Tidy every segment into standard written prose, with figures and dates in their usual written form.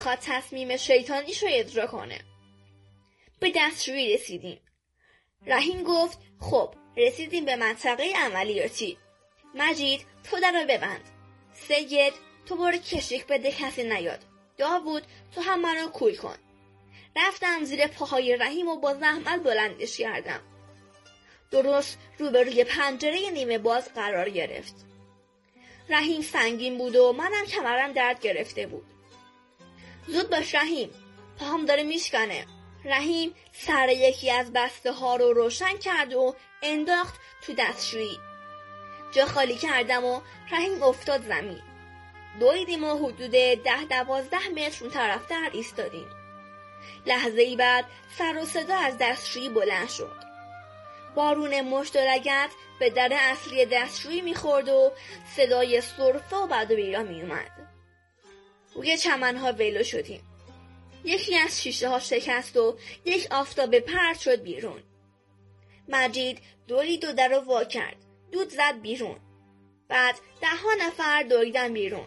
خواد تصمیم شیطانیش رو اجرا کنه. به دستشویی رسیدیم. رحیم گفت خب رسیدیم به منطقه عملیاتی. مجید تو در رو ببند. سید تو برو کشیک بده کسی نیاد. داوود تو هم منو کوی کن. رفتم زیر پاهای رحیم و با زحمت بلندش کردم. درست روبروی پنجره نیمه باز قرار گرفت. رحیم سنگین بود و منم کمرم درد گرفته بود. زود باش رحیم، پاهم داره میشکنه. رحیم سر یکی از بسته ها رو روشن کرد و انداخت تو دستشویی. جا خالی کردم و رحیم افتاد زمین. دویدیم و حدود 10-12 متر اون طرفتر ایستادیم. لحظه ای بعد سر و صدا از دستشویی بلند شد. بارون مشت و لگد به در اصلی دستشویی میخورد و صدای سرفه و بد و بیرا میومد. روی چمنها ولو شدیم. یکی از شیشه ها شکست و یک آفتابه پرت شد بیرون. مجید دورید و در رو وا کرد. دود زد بیرون. بعد 10 نفر دویدن بیرون.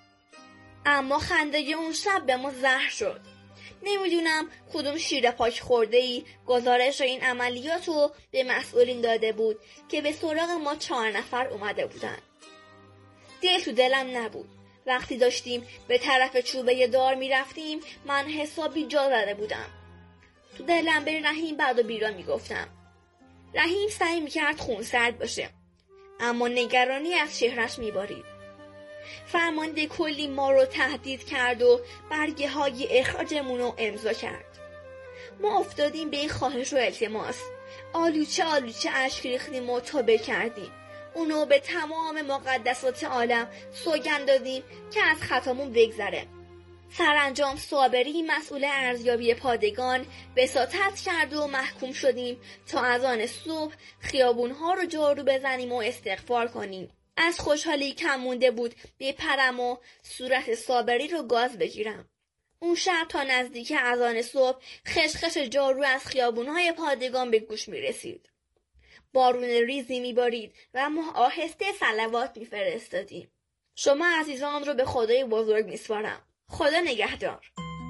اما خنده اون شب به ما زهر شد. نمیدونم کدوم شیر پاک خورده‌ای گزارش این عملیات رو به مسئولین داده بود که به سراغ ما 4 نفر اومده بودن. دل تو دلم نبود. وقتی داشتیم به طرف چوبه دار میرفتیم من حسابی جا زده بودم. تو دلم به رحیم بد و بیرا میگفتم. رحیم سعی میکرد خونسرد باشه اما نگرانی از چهرش میبارید. فرمانده کلی ما رو تهدید کرد و برگه های اخراجمون رو امضا کرد. ما افتادیم به این خواهش و التماس. آلوچه اشک ریختیم و توبه کردیم. اونو به تمام مقدسات عالم سوگند دادیم که از خطامون بگذره. سرانجام صابری مسئول ارزیابی پادگان وساطت کرد و محکوم شدیم تا از آن صبح خیابونها رو جارو بزنیم و استغفار کنیم. از خوشحالی کم مونده بود بپرم و صورت صابری رو گاز بگیرم. اون شب تا نزدیک اذان صبح خشخش جارو از خیابونهای پادگان به گوش می رسید. بارون ریزی می بارید و ما آهسته صلوات می فرستادیم. شما عزیزان رو به خدای بزرگ می سپارم. خدا نگهدار.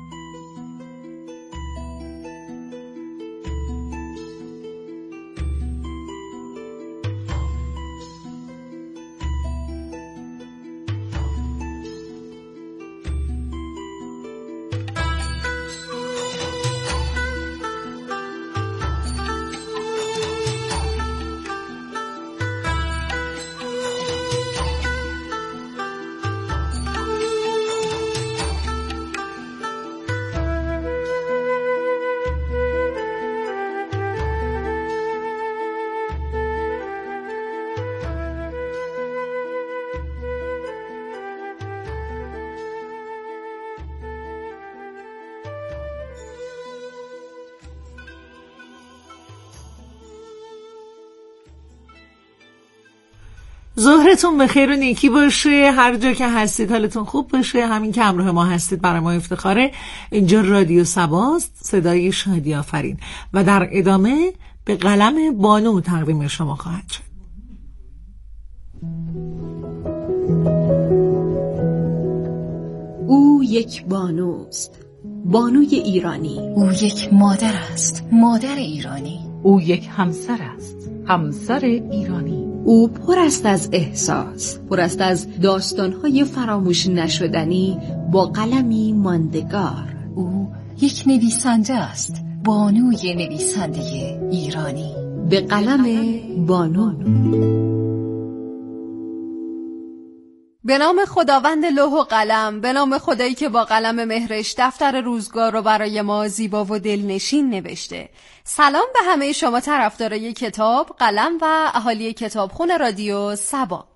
ظهرتون بخیر و نیکی باشه. هر جا که هستید حالتون خوب باشه. همین که همراه ما هستید برای ما افتخاره. اینجا رادیو صباست، صدای شادی آفرین، و در ادامه به قلم بانو تقدیم شما خواهد شد. او یک بانوست، بانوی ایرانی. او یک مادر است، مادر ایرانی. او یک همسر است، همسر ایرانی. او پر است از احساس، پر است از داستان‌های فراموش نشدنی با قلمی ماندگار. او یک نویسنده است، بانوی نویسنده ایرانی. به قلم بانو. به نام خداوند لوح و قلم، به نام خدایی که با قلم مهرش دفتر روزگار رو برای ما زیبا و دلنشین نوشته. سلام به همه شما طرفدارای کتاب، قلم و اهالی کتابخونه رادیو صبا.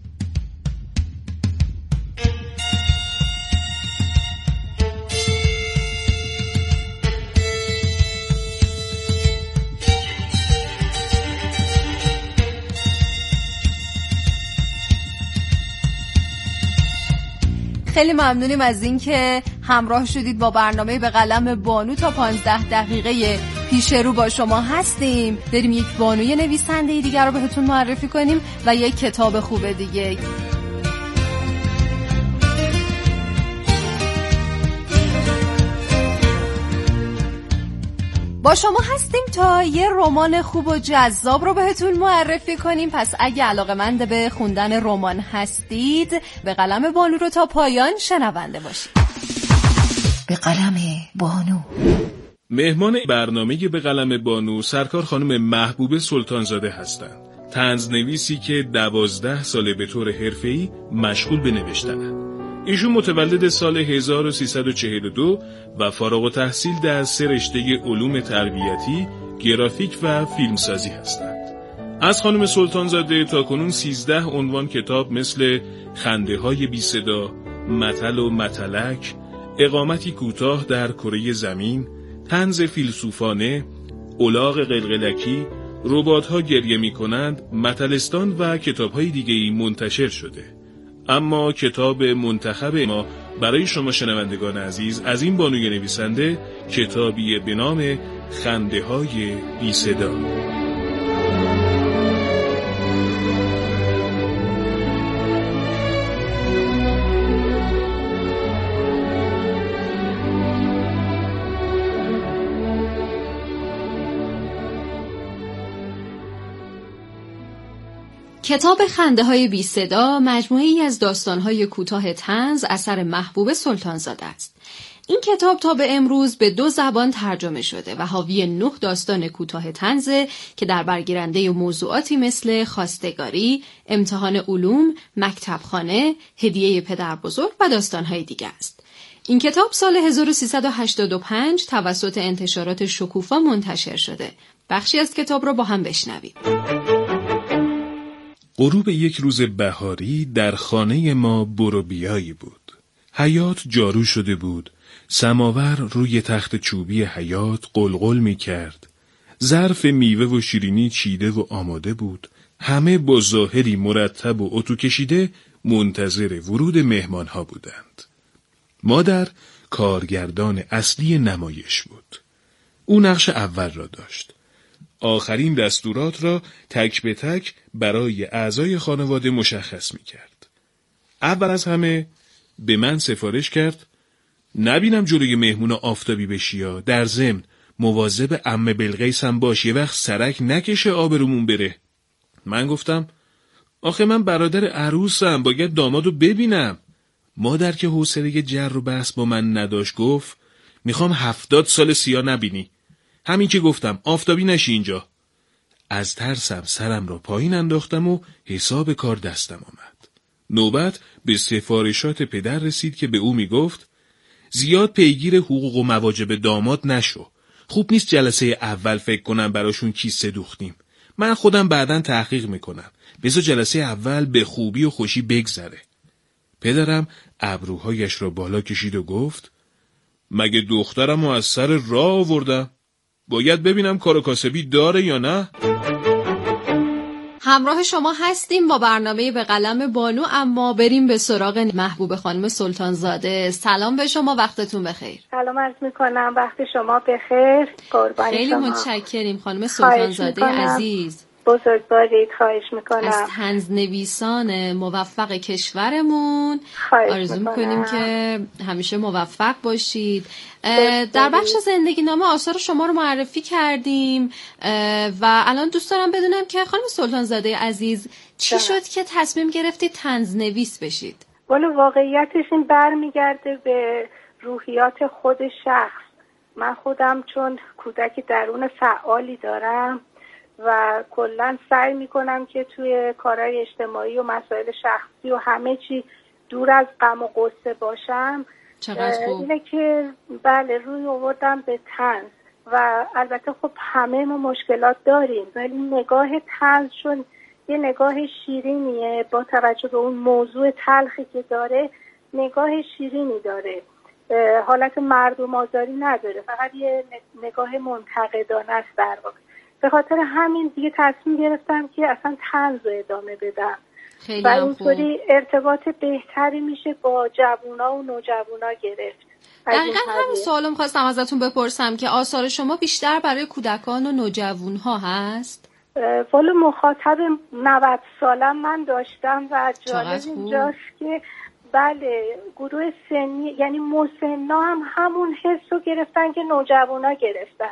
خیلی ممنونیم از این که همراه شدید با برنامه به قلم بانو. تا 15 دقیقه پیش رو با شما هستیم. بریم یک بانوی نویسنده دیگر رو بهتون معرفی کنیم و یک کتاب خوبه دیگه. با شما هستیم تا یه رمان خوب و جذاب رو بهتون معرفی کنیم. پس اگه علاقه‌مند به خوندن رمان هستید به قلم بانو رو تا پایان شنونده باشید. به قلم بانو. مهمان برنامه به قلم بانو سرکار خانم محبوبه سلطانزاده هستند. طنزنویسی که 12 ساله به طور حرفه‌ای مشغول به نوشتنند. ایشون متولد سال 1342 و فارغ التحصیل در 3 رشته علوم تربیتی، گرافیک و فیلمسازی هستند. از خانم سلطانزاده تاکنون 13 عنوان کتاب مثل خنده های بی صدا، متل و متلک، اقامتی کوتاه در کره زمین، طنز فیلسوفانه، الاغ قلقلکی، ربات‌ها گریه می‌کنند، متلستان و کتاب‌های دیگه‌ای منتشر شده. اما کتاب منتخب ما برای شما شنوندگان عزیز از این بانوی نویسنده کتابی به نام خنده های بی صدا. کتاب خنده های بی صدا مجموعه‌ای از داستان‌های کوتاه طنز اثر محبوبه سلطانزاده است. این کتاب تا به امروز به 2 زبان ترجمه شده و حاوی 9 داستان کوتاه طنز که در برگیرنده موضوعاتی مثل خواستگاری، امتحان علوم، مکتبخانه، هدیه پدر بزرگ و داستان‌های دیگر است. این کتاب سال 1385 توسط انتشارات شکوفا منتشر شده. بخشی از کتاب را با هم بشنویم. غروب یک روز بهاری در خانه ما برو بیایی بود. حیاط جارو شده بود. سماور روی تخت چوبی حیاط قلقل می کرد. ظرف میوه و شیرینی چیده و آماده بود. همه با ظاهری مرتب و اتو کشیده منتظر ورود مهمان ها بودند. مادر کارگردان اصلی نمایش بود. او نقش اول را داشت. آخرین دستورات را تک به تک برای اعضای خانواده مشخص می کرد. اول از همه به من سفارش کرد نبینم جلوی مهمونا آفتابی بشیا، در ضمن مواظب عمه بلقیس هم باش، یه وقت سرک نکشه آبرومون بره. من گفتم آخه من برادر عروسم، باید دامادو ببینم. مادر که حوصله جر و بحث با من نداشت گفت میخوام 70 سال سیاه نبینی. همین که گفتم آفتابی نشی اینجا. از ترسم سرم را پایین انداختم و حساب کار دستم آمد. نوبت به سفارشات پدر رسید که به او میگفت زیاد پیگیر حقوق و مواجب داماد نشو. خوب نیست جلسه اول فکر کنم براشون کیسه دوختیم. من خودم بعداً تحقیق میکنم. بذار جلسه اول به خوبی و خوشی بگذره. پدرم ابروهایش را بالا کشید و گفت مگه دخترمو از سر راه آوردم؟ باید ببینم کار و کاسبی داره یا نه؟ همراه شما هستیم با برنامه به قلم بانو، اما بریم به سراغ محبوبه خانم سلطانزاده. سلام به شما، وقتتون بخیر. سلام عرض میکنم، وقت شما بخیر. قربان خیلی شما. متشکریم خانم سلطانزاده عزیز. بزرگوارید، خواهش میکنم. از طنزنویسان موفق کشورمون آرزو میکنیم که همیشه موفق باشید. در بخش زندگی نامه آثار شما رو معرفی کردیم و الان دوست دارم بدونم که خانم سلطانزاده عزیز چی شد که تصمیم گرفتید طنزنویس بشید؟ والا واقعیتش این برمیگرده به روحیات خود شخص. من خودم چون کودک درون فعالی دارم و کلاً سعی میکنم که توی کارهای اجتماعی و مسائل شخصی و همه چی دور از غم و غصه باشم. چقدر خوب. اینه که بله روی آوردم به طنز و البته خب همه ما مشکلات داریم، ولی نگاه طنز چون یه نگاه شیرینیه، با توجه به اون موضوع تلخی که داره نگاه شیرینی داره، حالت مردم آزاری نداره، فقط یه نگاه منتقدانه است در واقع. به خاطر همین دیگه تصمیم گرفتم که اصلا طنز رو ادامه بدم و اینطوری ارتباط بهتری میشه با جوونا و نوجوانا گرفت. دقیقا همین سوالو خواستم ازتون بپرسم که آثار شما بیشتر برای کودکان و نوجوانها هست؟ والا مخاطب 90 سالم من داشتم و جالب اینجاست که بله گروه سنی یعنی مسنا هم همون حس رو گرفتن که نوجوانا گرفتن.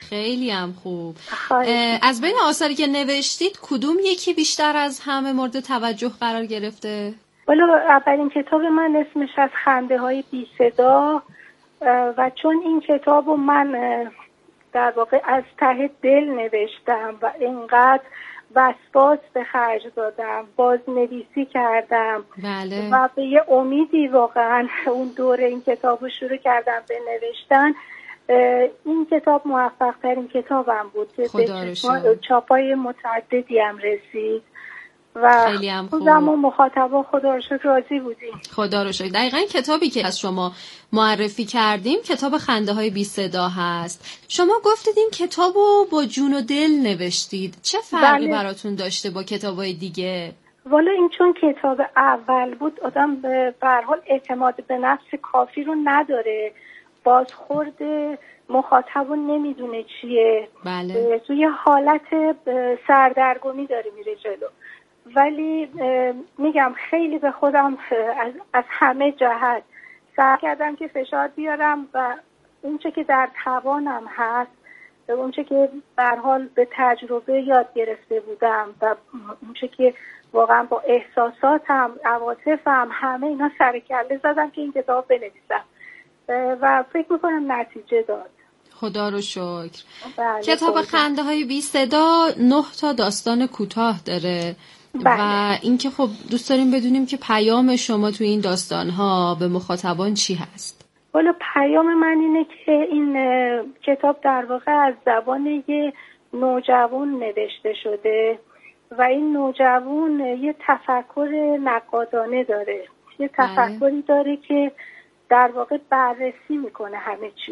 خیلی هم خوب. از بین آثاری که نوشتید کدوم یکی بیشتر از همه مورد توجه قرار گرفته؟ والا اولین کتاب من اسمش از خنده های بی صدا و چون این کتاب رو من در واقع از ته دل نوشتم و اینقدر وسواس به خرج دادم، بازنویسی کردم بله. و به یه امیدی واقعا اون دوره این کتاب رو شروع کردم به نوشتن. این کتاب موفق ترین کتابم بود که به چاپای متعددی هم رسید و خودم مخاطبا خدا رو شکر راضی بودیم. خدا رو شکر. دقیقاً کتابی که از شما معرفی کردیم کتاب خنده های بی صدا هست. شما گفتید این کتابو با جون و دل نوشتید. چه فرقی براتون داشته با کتابای دیگه؟ والا این چون کتاب اول بود آدم به هر حال اعتماد به نفس کافی رو نداره، بازخورد مخاطب رو نمیدونه چیه. بله. توی حالت سردرگمی داره میره جلو. ولی میگم خیلی به خودم از همه جهت سعی کردم که فشار بیارم و اونچه که در توانم هست، اونچه که به هر حال به تجربه یاد گرفته بودم و اونچه که واقعا با احساساتم، عواطفم، همه اینا سر کله زدم که این کتاب بنویسم و فکر میکنم نتیجه داد. خدا رو شکر. بله، کتاب خنده های بی صدا 9 تا داستان کوتاه داره. بله. و اینکه خب دوست داریم بدونیم که پیام شما تو این داستان‌ها به مخاطبان چی هست؟ والا پیام من اینه که این کتاب در واقع از زبان یه نوجوان نوشته شده و این نوجوان یه تفکر نقادانه داره، یه تفکری داره که در واقع بررسی میکنه همه چی،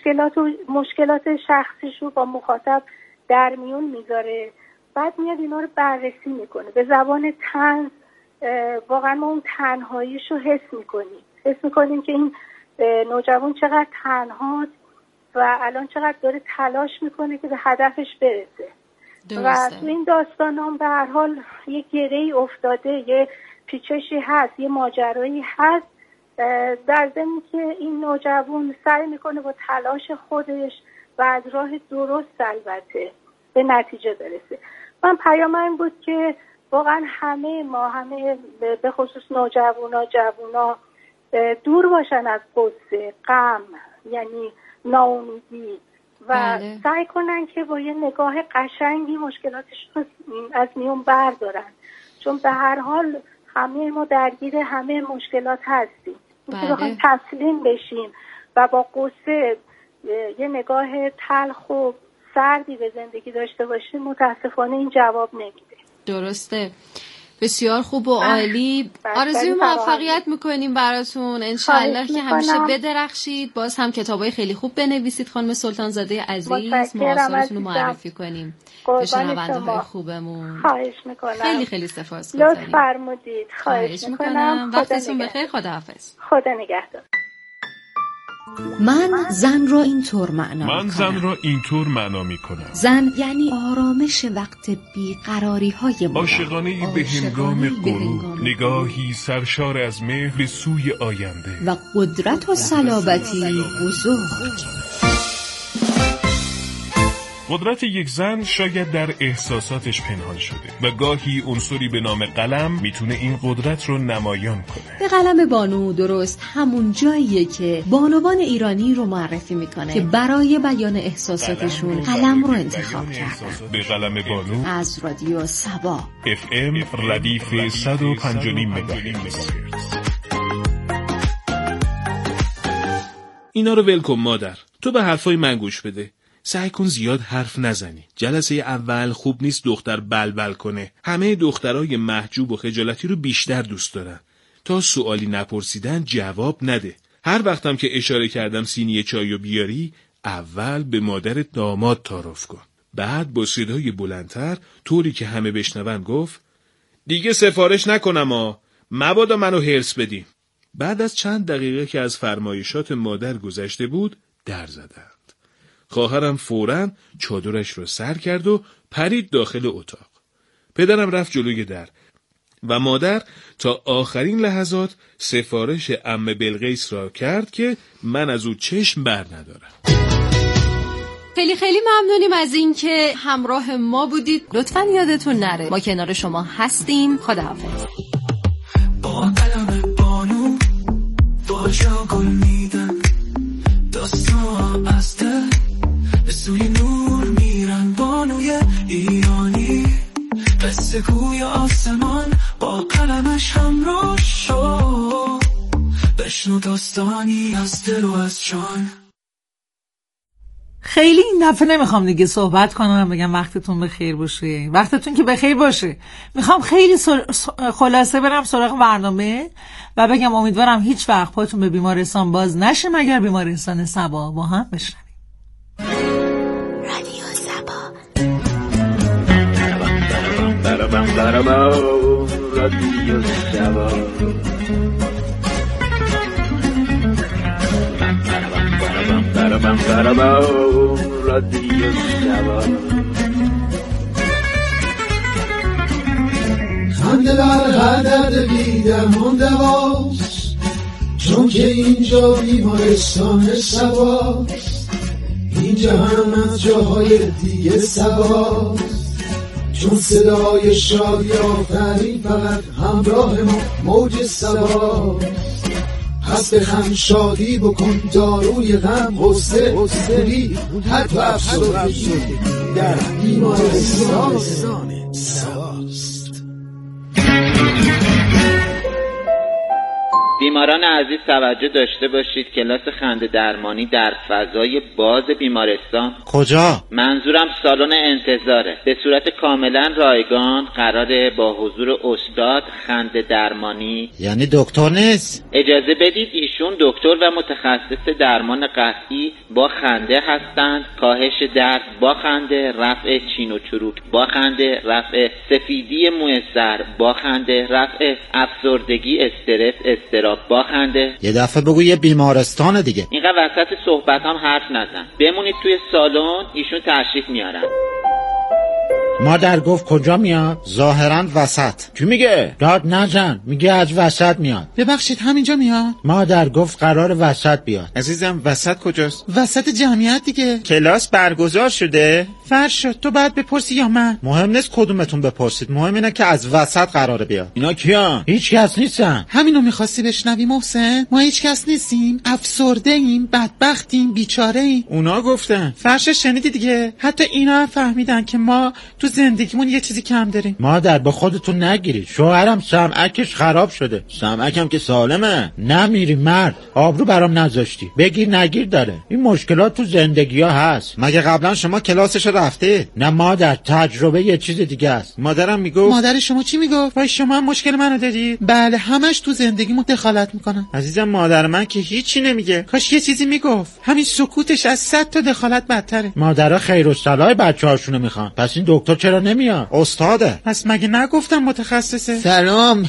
مشکلات شخصیش رو با مخاطب در میون میذاره، بعد میاد اینا رو بررسی میکنه به زبان طنز. واقعا ما اون تنهاییش رو حس میکنیم که این نوجوان چقدر تنهاست و الان چقدر داره تلاش میکنه که به هدفش برسه. درسته. و تو این داستان هم به هر حال یه گره‌ای افتاده، یه پیچشی هست، یه ماجرایی هست، در ضمن که این نوجوان سعی میکنه با تلاش خودش و از راه درست البته به نتیجه برسه. من پیام این بود که واقعا همه به خصوص جوونا دور باشن از غصه، غم، یعنی ناامیدی و سعی کنن که با یه نگاه قشنگی مشکلاتشون از میون بردارن، چون به هر حال همه ما درگیر همه مشکلات هستیم. اینکه بخوایم تسلیم بشیم و با غصه یه نگاه تلخ و سردی به زندگی داشته باشیم متاسفانه این جواب نمیده. درسته. بسیار خوب و عالی. آرزوی موفقیت میکنیم براتون. انشالله که همیشه بدرخشید. باز هم کتابای خیلی خوب بنویسید خانم سلطان زاده عزیز. ما آثارتون رو معرفی کنیم به شنونده‌های خوبمون. خواهش میکنم. خیلی خیلی سپاسگزارم. لطف فرمودید. خواهش میکنم. وقتتون بخیر. خداحافظ. خدا نگهدار. من زن را اینطور معنا میکنم. زن یعنی آرامش وقت بیقراری های ما، عاشقانه‌ای به هنگام غروب، نگاهی سرشار از مهر به سوی آینده و قدرت و صلابتی بزرگ. قدرت یک زن شاید در احساساتش پنهان شده و گاهی عنصری به نام قلم میتونه این قدرت رو نمایان کنه. به قلم بانو درست همون جاییه که بانوان ایرانی رو معرفی میکنه که برای بیان احساساتشون قلم رو انتخاب کردن. به قلم بانو از رادیو سبا FM ردیف 105.5 مگاهرتز. اینا رو ول کن مادر، تو به حرفای من گوش بده. سعی کن زیاد حرف نزنی. جلسه اول خوب نیست دختر بلبل کنه. همه دخترای محجوب و خجالتی رو بیشتر دوست دارن. تا سوالی نپرسیدن جواب نده. هر وقتم که اشاره کردم سینی چایو بیاری، اول به مادر داماد تعارف کن. بعد با صدای بلندتر طوری که همه بشنون گفت دیگه سفارش نکنم مبادا منو هرس بدین. بعد از چند دقیقه که از فرمایشات مادر گذشته بود در زدند. خواهرم فوراً چادرش رو سر کرد و پرید داخل اتاق. پدرم رفت جلوی در و مادر تا آخرین لحظات سفارش عمه بلقیس را کرد که من از او چشم بر ندارم. خیلی خیلی ممنونیم از اینکه همراه ما بودید. لطفاً یادتون نره ما کنار شما هستیم. خداحافظ. با قلم بانو با جا گل میدن داستان از دل به سوی نور میرن بانوی ایرانی قصه گوی آسمان با قلمش همراه شو بشنو داستانی از دل و از جان. خیلی این دفعه نمیخوام دیگه صحبت کنم بگم وقتتون بخیر باشه. وقتتون که بخیر باشه. میخوام خیلی خلاصه برم سراغ برنامه و بگم امیدوارم هیچ وقت پاتون به بیمارستان باز نشه مگر بیمارستان صبا. با هم بشنویم. رادیو صبا. رادیو صبا. رادیو صبا. خنده بر هر درد بی درمان دواست، چون که اینجا بیمارستان صباست. اینجا هم از جاهای دیگه صباست، چون صدای شادی آفرین فقط همراه ما موج صباست. پس بخند شادی بکن داروی غم غصه خوری حتی افسردگی در بیمارستان صباست. بیماران عزیز توجه داشته باشید کلاس خنده درمانی در فضای باز بیمارستان. کجا؟ منظورم سالن انتظاره. به صورت کاملا رایگان قراره با حضور استاد خنده درمانی. یعنی دکتر نیست؟ اجازه بدید ایشون دکتر و متخصص درمان قطعی با خنده هستند. کاهش درد با خنده، رفع چین و چروک با خنده، رفع سفیدی موی سر با خنده، رفع افسردگی، استرس، اضطراب با خنده. یه دفعه بگو یه بیمارستان دیگه. اینقدر وسط صحبت هم حرف نزن. بمونید توی سالن، ایشون تشریف میارن. مادر گفت کجا میاد؟ ظاهرا وسط. چی میگه؟ داد نزن، میگه از وسط میاد. ببخشید همینجا میاد؟ مادر گفت قرار وسط بیاد. عزیزم وسط کجاست؟ وسط جمعیت دیگه. کلاس برگزار شده؟ فرشاد تو بعد بپرسی یا من؟ مهم نیست کدومتون بپرسید، مهم اینه که از وسط قراره بیاد. اینا کیان؟ هیچ کس نیستن. همینو میخواستی بشنوی محسن؟ ما هیچ کس نیستیم، افسرده ایم، بدبختیم، بیچاره ایم. اونا گفتن. فرشاد شنیدی دیگه؟ حتی اینا هم فهمیدن که ما تو زندگیمون یه چیزی کم داریم. مادر با خودتون نگیرید، شوهرم سمعکش خراب شده. سمعکم که سالمه. نمیری مرد، آبرو برام نذاشتی. بگیر نگیر داره. این مشکلات تو زندگی ها هست. مگه قبلا شما کلاسشو رفته؟ نه مادر، تجربه یه چیز دیگه است. مادرم میگفت. مادر شما چی میگفت؟ وای شما هم مشکل منو دارید؟ بله همش تو زندگیمون دخالت میکنن. عزیزم مادر من که هیچی نمیگه. کاش یه چیزی میگفت. همین سکوتش از 100 تا دخالت بدتره. مادرها خیر و صلاح بچه‌هاشونو میخوان. پس این دکتر چرا نمیاد؟ استاده. پس مگه نگفتم متخصصه؟ سلام.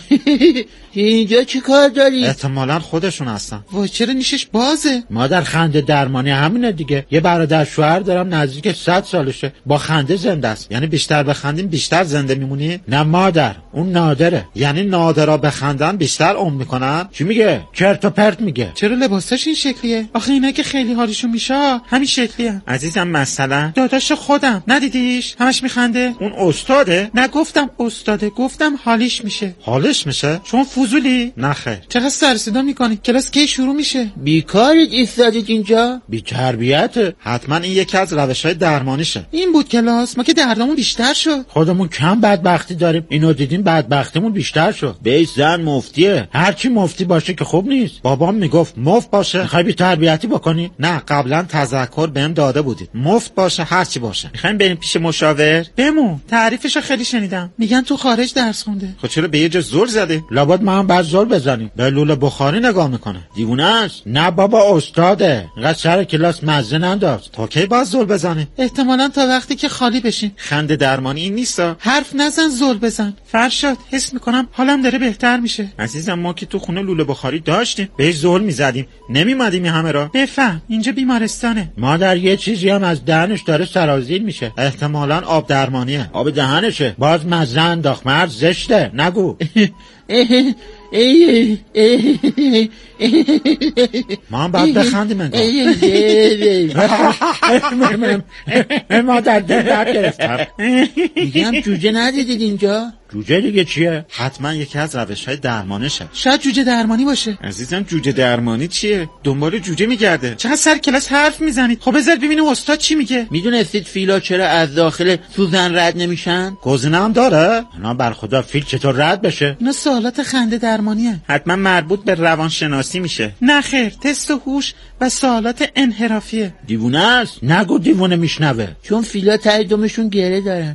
اینجا چی کار داری؟ احتمالاً خودشون هستن. وای چرا نیشش بازه؟ مادر خنده درمانی همینه دیگه. یه برادر شوهر دارم نزدیک 100 سالشه. با خنده زنده است. یعنی بیشتر بخندیم بیشتر زنده میمونی؟ نه مادر، اون نادره. یعنی نادرا بخندن بیشتر عمر میکنن. چی میگه؟ چرت و پرت میگه. چرا لباساش این شکلیه؟ آخه اینا که خیلی حالشون میشه همین شکلیه. عزیزم مثلا داداش خودم ندیدیش؟ همش میخنده. اون استاده؟ نگفتم استاده، گفتم حالیش میشه. حالش میشه؟ چون فضولی؟ نه خیر. چقدر سر صدا میکنی؟ کلاس کی شروع میشه؟ بیکارید ایستادید اینجا؟ بی تربیته. حتما این یکی از روش‌های درمانیشه. این بود کلاس، ما که دردمون بیشتر شد. خودمون کم بدبختی داریم، اینو دیدیم بدبختیمون بیشتر شد. بیش زن مفتیه. هر چی مفتی باشه که خوب نیست. بابام میگفت مفت باشه میخوای بی تربیتی بکنی؟ نه قبلا تذکر بهم داده بودید مفت باشه هر چی باشه. میخوایم بریم پیش مشاور؟ بمون، تعریفشو خیلی شنیدم. میگن تو خارج درس خونده. خب چرا به یه جا زل زده؟ لابد ما هم بعد زل بزنیم. به لوله بخاری نگاه میکنه. دیوونه است؟ نه بابا استاده. اینقدر سر کلاس مزه ننداز. تا کی باز زل بزنه؟ احتمالاً تا وقتی که خالی بشیم. خنده درمانی این نیستا. حرف نزن زل بزن. فرشاد حس میکنم حالم داره بهتر میشه. عزیزم ما که تو خونه لوله بخاری داشتیم بهش زل میزدیم نمیمدیم همه را. بفهم اینجا بیمارستانه. مادر یه چیزی هم از دهنش داره سرازیر میشه. احتمالاً آب درمانیه. آب دهنشه. باز مزه انداخت. مرد زشته. نگو. ما هم باید بخندیم انگار. مادر درد گرفتم. میگم جوجه ندیدید اینجا؟ جوجه دیگه چیه؟ حتما یکی از روش‌های درمانشه. شاید جوجه درمانی باشه. عزیزم جوجه درمانی چیه؟ دنبال جوجه میگرده. چقدر سر کلاس حرف میزنید؟ خب بذار ببینیم استاد چی میگه. میدونستید فیلا چرا از داخل سوزن رد نمیشن؟ گزینه هم داره؟ نه بر خدا فیل چطور رد بشه؟ اینا سوالات خنده درمانیه. حتما مربوط به روانشناسی میشه. نه خیر، تست هوش و سوالات انحرافیه. دیوونه است؟ نگو دیوونه میشنوه. چون فیلا ته دمشون گره دارن.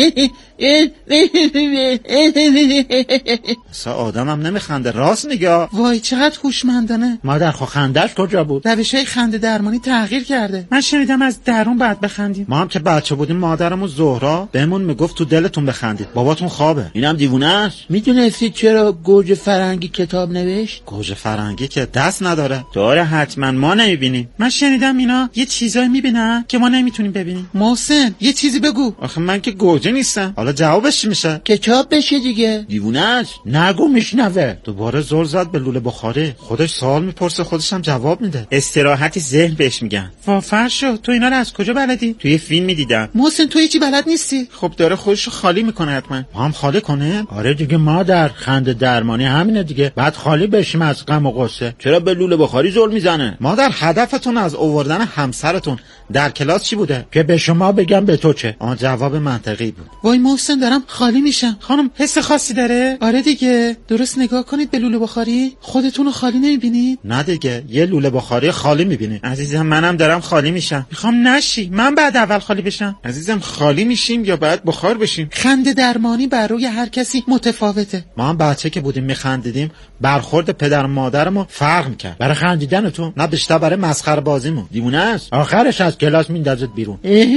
اصلا آدم هم نمیخنده، راست میگه. وای چقدر هوشمندانه. مادر خو خندش کجا بود؟ روشای خنده درمانی تغییر کرده. من شنیدم از درون بعد بخندیم. ما هم که بچه بودیم مادرمون زهرا بهمون میگفت تو دلتون بخندید، باباتون خوابه. اینم دیوونه است. میدونستید چرا گوجه فرنگی کتاب نوشت؟ گوجه فرنگی که دست نداره. داره حتما، ما نمیبینیم. من شنیدم اینا یه چیزایی میبینن که ما نمیتونیم ببینیم. محسن یه چیزی بگو. آخه من که گوجه نیستم. حالا جوابش چی میشه؟ کتاب بشه دیگه. دیوونه است. نگو میشنوه. دوباره زل زد به لوله بخاری. خودش سوال میپرسه خودش هم جواب میده. استراحتی ذهن بهش میگن. وا فرشو تو اینا رو از کجا بلدی؟ توی فیلمی دیدم. محسن تو هیچی بلد نیستی؟ خب داره خودشو خالی میکنه حتما. ما هم خالی کنه؟ آره دیگه مادر، خنده درمانی همینه دیگه. بعد خالی بشیم از غم و غصه. چرا به لوله بخاری زل میزنه؟ مادر هدفتون از آوردن همسرتون در کلاس چی بوده؟ که به شما بگم به تو چه؟ آن جواب منطقی بود. وای محسن دارم خالی میشم. خانم حس خاصی داره؟ آره دیگه. درست نگاه کنید به لوله بخاری. خودتون رو خالی نمیبینید؟ نه دیگه، یه لوله بخاری خالی میبینی. عزیزم منم دارم خالی میشم. میخوام نشی. من بعد اول خالی بشم. عزیزم خالی میشیم یا بعد بخار بشیم؟ خنده درمانی بر روی هر کسی متفاوته. ما هم بچه که بودیم میخندیدیم، برخورد پدر و مادرمون فرق میکرد. برای خندیدنتون؟ نه بیشتر برای مسخره بازیمون. دیوونه است. آخرش از کلاس میندازت بیرون.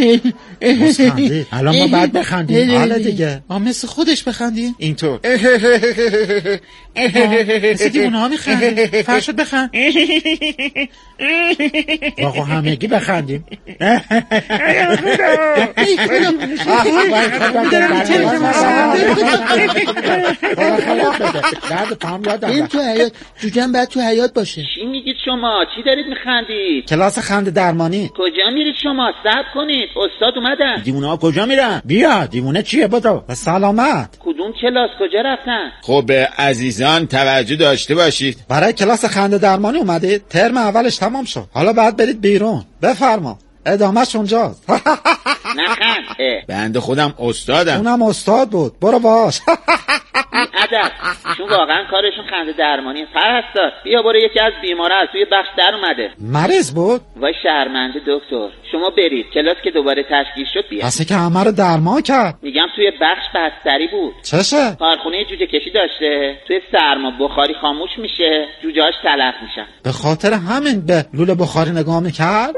الان ما بعد بخندیم. حالا دیگه مثل خودش بخندی؟ اینطور مثل دیوونه ها میخنده. فرشاد بخند. آقا همگی بخندیم. این تو حیات جوجم بعد تو حیات باشه. چی میگید شما؟ چی دارید میخندید؟ کلاس خنده درمانی. کجا میرید شما؟ صبر کنید، استاد اومدن. دیوونه ها کجا میرن؟ بیا دیوونه چیه بدو؟ به سلامت. کدوم کلاس؟ کجا رفتن؟ خب عزیزان توجه داشته باشید. برای کلاس خنده درمانی اومدید؟ ترم اولش تمام شد، حالا بعد برید بیرون. بفرما ادامهش اونجاست. نخند. بنده خودم استادم. اونم استاد بود، برو باش. ادب، چون واقعا کارشون خنده درمانی. پرستار بیا برو، یکی از بیمارا از توی بخش در اومده. مریض بود؟ وای شرمنده دکتر. شما برید، کلاس که دوباره تشکیل شد بیا. پس که همه رو درمان کرد. میگم توی بخش بستری بود. چشه؟ کارخونه جوجه کشی داشته. توی سرما بخاری خاموش میشه، جوجه‌هاش تلف میشن. به خاطر همین به لوله بخاری نگاه میکرد.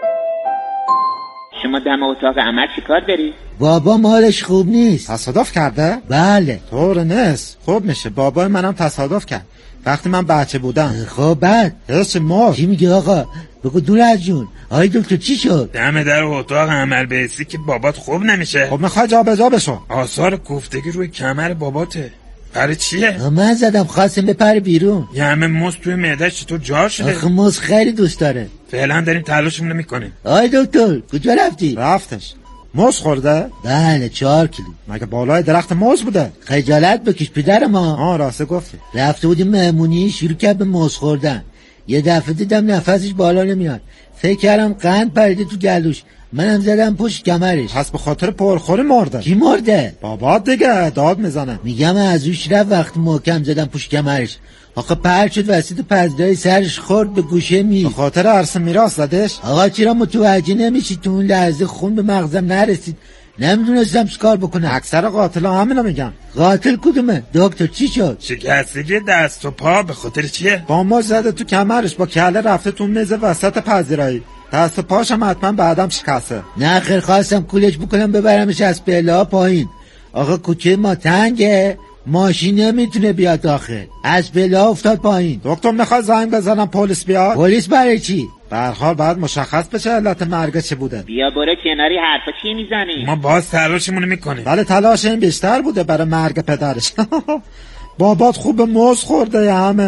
شما دم اتاق عمل چیکار داری؟ بابام حالش خوب نیست. تصادف کرده؟ بله. طور نیست، خوب میشه. بابای منم تصادف کرد وقتی من بچه بودم. خب بعد هیچ مرد. چی میگه آقا؟ بگو دور از جون. آی دکتر چی شد؟ دم در اتاق عمل برسی که بابات خوب نمیشه. خب میخوای جا به جا بشو. آثار کوفتگی روی کمر باباته. برای چیه؟ من زدم خواستم بپره بیرون. یه همه مز توی معده‌اش چطور جا شده؟ آخه مز خیلی دوست داره. فعلا داریم تلاشمون میکنیم. آی دکتر کجا رفتی؟ رفتش. موز خورده؟ بله 4 کیلو. مگه بالای درخت موز بوده؟ خجالت بکش پدر ما. راسته گفتی. رفته بودیم مهمونی، شروع کرد به موز خوردن. یه دفعه دیدم نفسش بالا نمیاد، فکر کردم قند پریده تو گلوش، منم زدم پشت کمرش. پس به خاطر پرخوری مرده. کی مرده؟ بابا دیگه داد میزنه. میگم از روش رفت وقتی محکم زدم پشت کمرش. آقا پرد شد وسط پذیرای سرش خورد به گوشه میز. به خاطر عرص میراث زدش. آقا چرا متوجه نمیشی؟ تو اون لحظه خون به مغزم نرسید، نمیدونستم چیکار بکنم. اکثر قاتلا همینو میگن. قاتل کدومه؟ دکتر چی شد؟ شکستگی دست و پا. به خاطر چیه؟ با ما زده تو کمرش، با کله رفته تو میز وسط پذیرایی. دست و پاشم حتما بعدم شکسته. نه خیر، خواستم کولش بکنم ببرمش از پله پایین. آقا کوچه ما تنگه، ماشین نمیتونه بیاد داخل، از پله افتاد پایین. دکتر میخواد زنگ بزنم پلیس بیاد؟ پلیس برای چی؟ به هر حال بعد مشخص بشه علت مرگ چه بوده. بیا برو کناری، حرفا چی میزنی؟ ما باز تلاشمون میکنیم. ولی تلاش این بیشتر بوده برای مرگ پدرش. بابات خوب موز خورده، همه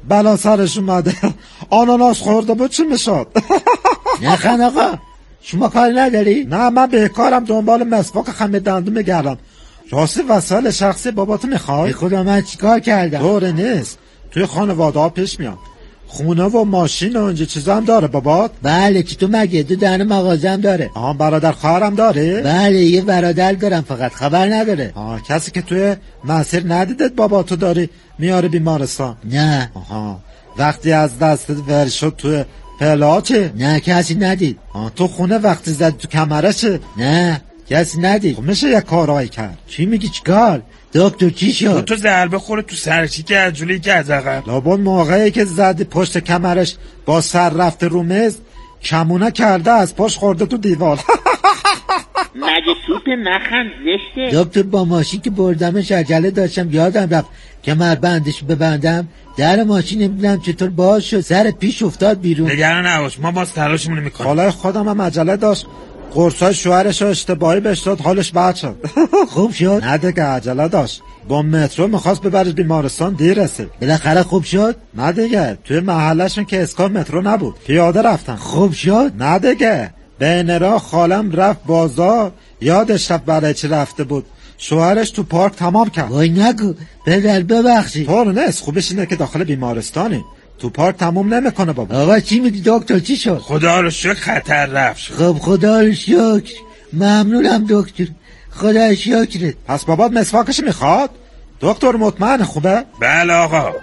بلا سرش اومده. آناناس خورده بود چی میشد؟ نخن آقا، شما کاری نداری؟ نه من بیکارم، دنبال مسواک خمیر دندون میگردم. راستی وسایل شخصی باباتو میخوای؟ خدا من چیکار کردم؟ دوره نیست، توی خانواده ها پیش میاد. خونه و ماشین و اینجا چیزا هم داره بابات؟ بله. که تو مگه دو دانه مغازه هم داره. برادر خواهرم داره؟ بله یه برادر دارم فقط خبر نداره. کسی که توی مسیر ندیدت باباتو داری میاره بیمارستان؟ نه. وقتی از دستت ور شد توی پله چه؟ نه کسی ندید. تو خونه وقتی زدی تو کمرشه؟ نه کسی ندید. میشه یه کارایی کرد. چی میگی چیکار؟ دکتر چی شد؟ تو ضربه خوره تو سرچی که از جلوی که از عقب. لابد موقعی که زدی پشت کمرش با سر رفته رو میز کمونه کرده از پشت خورده تو دیوار. مگه توپ نخند زشته؟ دکتر با ماشین که بردمش عجله داشتم یادم رفت کمربندش ببندم، در ماشین نمیدونم چطور باز شد سر پیش افتاد بیرون. نگران نباش ما باز تلاشمون میکنیم. حالا خودم هم عجله داشت، قرصای شوهرش رو اشتباهی بهش داد حالش بد شد. خوب شد؟ نه دیگه عجله داشت، با مترو میخواست ببرش بیمارستان دیر رسید. بالاخره خوب شد؟ نه دیگه توی محلشون که اسکان مترو نبود پیاده رفتن. خوب شد؟ نه دیگه بین راه خالم رفت بازار، یادش رفت برای چی رفته بود، شوهرش تو پارک تمام کرد. وای نگو پدر ببخشید. طور نیست، خوبش اینه که داخل بیمارستانی، تو پارک تموم نمیکنه بابا. آقا چی میگی دکتر چی شد؟ خدا رو شکر خطر رفت. خب خدا رو شکر، ممنونم دکتر، خدا شکرت. پس بابات مسواکش میخواد؟ دکتر مطمئن خوبه؟ بله آقا.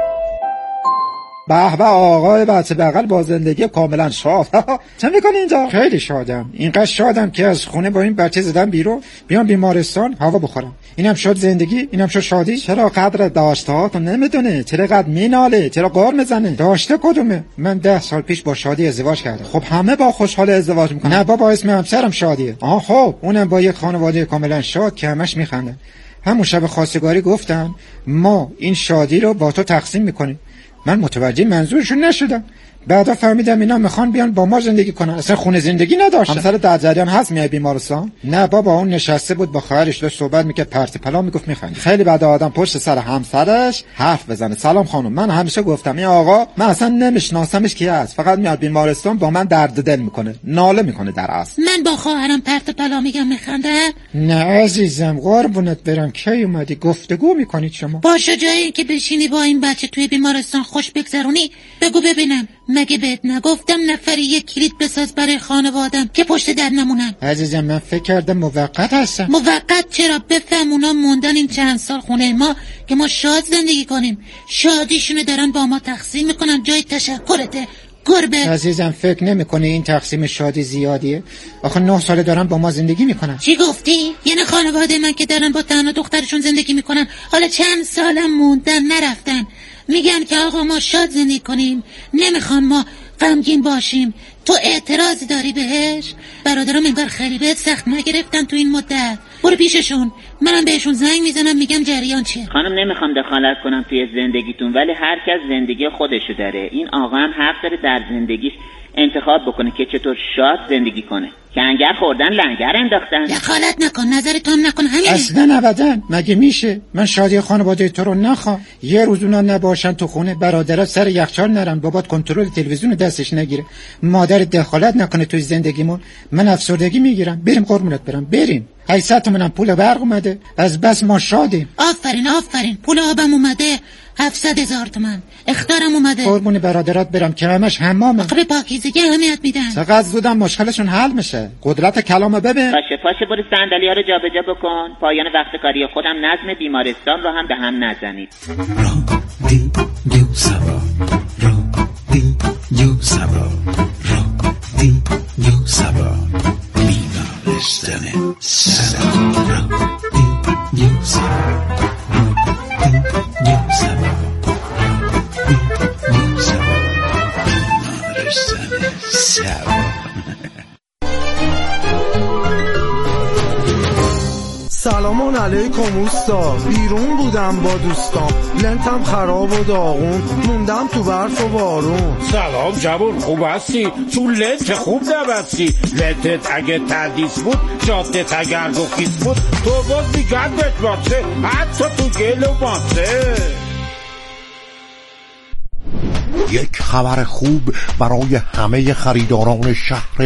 به به آقای بچه بغل با زندگی کاملا شاد. چه میکنی اینجا؟ خیلی شادم، اینقدر شادم که از خونه با این بچه زدم بیرون بیام بیمارستان هوا بخورم. اینم شد زندگی، اینم شد شادی. چرا قدر داشتهاتو نمیدونه؟ چرا قدر میناله؟ چرا قار میزنه؟ داشته کدومه؟ من 10 سال پیش با شادی ازدواج کردم. خب همه با خوشحال ازدواج میکنن. نه بابا اسم همسرم شادیه. خب اونم با یک خانواده کاملا شاد که همش میخندن. همون شب خواستگاری گفتم ما این شادی رو با تو تقسیم میکنیم. من متوجه منظورشون نشدم، بعدا فهمیدم اینا میخوان بیان با ما زندگی کنن، اصلا خونه زندگی نداشتن. همسر در جریان هست میای بیمارستان؟ نه بابا اون نشسته بود با خواهرش داشت صحبت میکرد، پرت پلا میگفت میخند. خیلی بد آدم پشت سر همسرش حرف بزنه. سلام خانم، من همیشه گفتم این آقا من اصلا نمیشناسمش کی است، فقط میاد بیمارستان با من درد دل میکنه، ناله میکنه در اصل. من با خواهرم پرت پلا میگم میخنده؟ نه عزیزم قربونت برم، کی اومدی گفتگو میکنید شما؟ باشه جایی که بشینی با این بچه توی بیمارستان خوش بگذرونی بگو ببینم. مگه بهت نگفتم نفری یک کلید بساز برای خانوادم که پشت در نمونن؟ عزیزم من فکر کردم موقت هستم. موقت چرا؟ بفهم اونا موندن این چند سال خونه ما که ما شاد زندگی کنیم، شادیشونو دارن با ما تقسیم میکنن. جای تشکرته گربه. عزیزم فکر نمیکنه این تقسیم شادی زیادیه؟ آخه 9 ساله دارن با ما زندگی میکنن. چی گفتی؟ یعنی خانواده من که دارن با تنها دخترشون زندگی میکنن حالا چند سالم موندن نرفتن، میگن که آقا ما شاد زندگی کنیم، نمیخوان ما غمگین باشیم. تو اعتراضی داری بهش؟ برادرم انگار خیلی بهت سخت نگرفتن تو این مدت. برو پیششون، منم بهشون زنگ میزنم میگم جریان چیه. خانم نمیخوام دخالت کنم توی زندگیتون، ولی هر کس زندگی خودشو داره. این آقا هم حق داره در زندگیش انتخاب بکنه که چطور شاد زندگی کنه. کنگر خوردن لنگر انداختن. دخالت نکن، نظر تو هم نکن. همین اصلا ابدا. مگه میشه من شادی خانواده تو رو نخوام؟ یه روز اونا نباشن تو خونه، برادرات سر یخچال نرن، بابات کنترل تلویزیون دستش نگیره، مادر دخالت نکنه توی زندگیمون، من افسردگی میگیرم. بریم قربونت برم، بریم. 800 تومنم پول برق اومده، از بس ما شادیم. آفرین آفرین. پول آبم اومده 700,000 تومان. اختارم اومده. قربون برادرات برم که همش حمامه. آخه به پاکیزگی اهمیت میدن. چقدر زودم مشکلشون حل میشه. قدرت کلامو ببین. پاشه برو صندلی‌ها رو جابجا بکن. پایان وقت کاری خودم نظم بیمارستان رو هم به هم نزنید. رادیو سبا، رادیو سبا، رادیو سبا، بیمارستان سبا، رادیو سبا، رادیو سبا، رادیو سبا، بیمارستان سبا. سلام علیکم اوستا، بیرون بودم با دوستام، لنتم خراب و داغون، موندم تو برف و بارون. سلام جوون، خوب هستی؟ تو لنت خوب نبستی، لنتت اگه تردیس بود، جادت اگر گخیز بود، تو باز میگردت باشه، حتی تو گل و ماسه. یک خبر خوب برای همه خریداران شهر